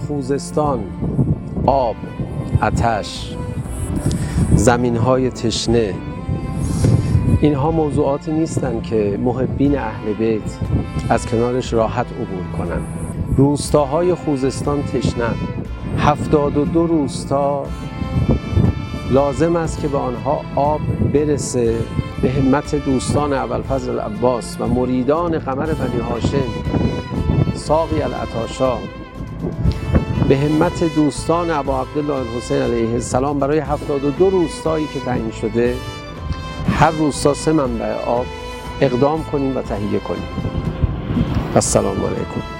خوزستان، آب، آتش، زمین‌های تشنه، اینها موضوعاتی نیستند که محبین اهل بیت از کنارش راحت عبور کنند. روستاهای خوزستان تشنه‌اند. 72 روستا لازم است که به آنها آب برسه. به همت دوستان ابوالفضل العباس و مریدان قمر بنی هاشم ساقی العطاشا، به همت دوستان ابا عبدالله الحسین علیه السلام، برای 72 روستایی که تعیین شده، هر روستا 3 منبع آب اقدام کنیم و تهیه کنیم. السلام علیکم.